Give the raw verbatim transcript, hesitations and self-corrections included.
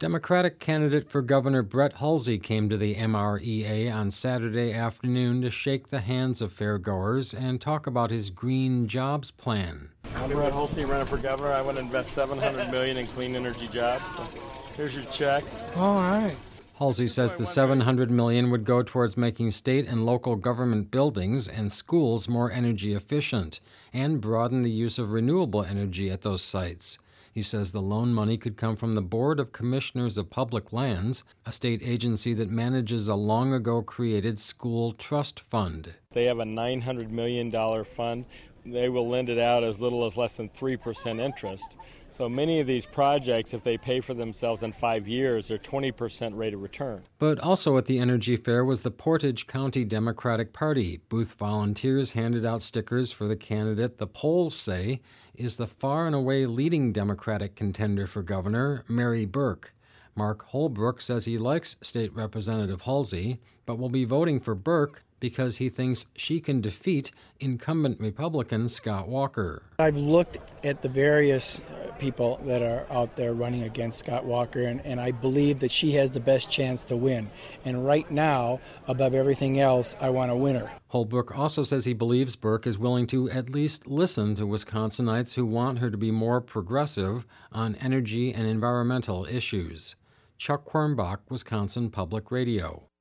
Democratic candidate for governor Brett Hulsey came to the M R E A on Saturday afternoon to shake the hands of fairgoers and talk about his green jobs plan. I'm Brett Hulsey, running for governor. I want to invest seven hundred million dollars in clean energy jobs. So here's your check. All right. Hulsey says the seven hundred million dollars would go towards making state and local government buildings and schools more energy efficient and broaden the use of renewable energy at those sites. He says the loan money could come from the Board of Commissioners of Public Lands, a state agency that manages a long-ago-created school trust fund. They have a nine hundred million dollars fund. They will lend it out as little as less than three percent interest. So many of these projects, if they pay for themselves in five years, are twenty percent rate of return. But also at the Energy Fair was the Portage County Democratic Party. Booth volunteers handed out stickers for the candidate the polls say is the far and away leading Democratic contender for governor, Mary Burke. Mark Holbrook says he likes State Representative Hulsey, but will be voting for Burke because he thinks she can defeat incumbent Republican Scott Walker. I've looked at the various people that are out there running against Scott Walker, and, and I believe that she has the best chance to win. And right now, above everything else, I want to win her. Holbrook also says he believes Burke is willing to at least listen to Wisconsinites who want her to be more progressive on energy and environmental issues. Chuck Quirmbach, Wisconsin Public Radio.